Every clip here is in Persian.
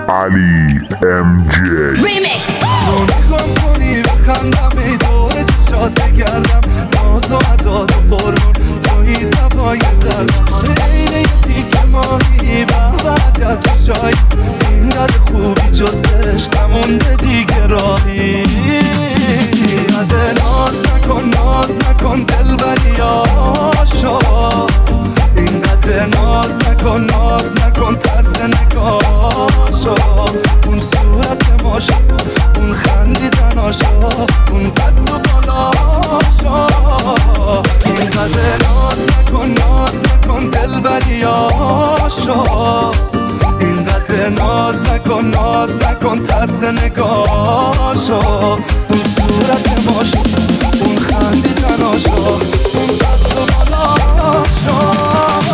علی ام جی تو نگام کنی بخندم ای دوره چشات بگردم ناز و عداد و قربون توی دوای قلبم اینه یه تیک ماهی بعد چشایی اینقدر خوبی جز عشق نمونده دیگه راهی ناز نکن دلبری آشا اینقدر ناز نکن طرز نگاشا اون صورت ماشا اون خندیدناشا اون قد و بالاشا اینقدر ناز نکن دلبری آشا اینقدر ناز نکن طرز نگاشا اون صورت ماشا اون خندیدناشا اون قد و بالاشا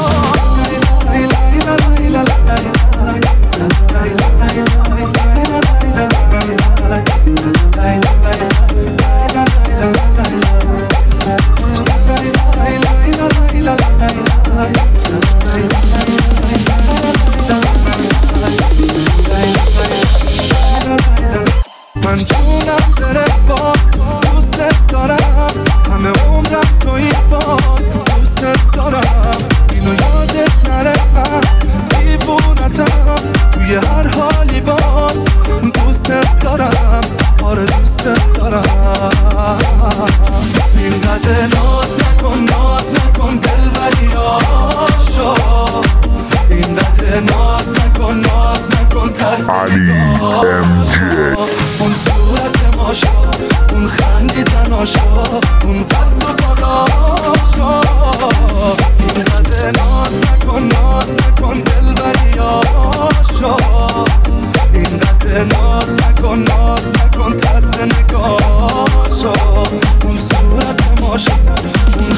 من جونم بره باز دوست دارم همه عمرم توی باز دوست دارم اینو یادت نره من دیوونتم توی هر حالی باز دوست دارم آره دوست دارم اینقدر ناز نکن دلبری آشا اینقدر ناز نکن طرز علی ام جی اون صورت ماشا اون خندیدناشا اون قد و بالاشا اینقدر ناز نکن دلبری آشا اینقدر ناز نکن طرز نگاشا اون صورت ماشا اون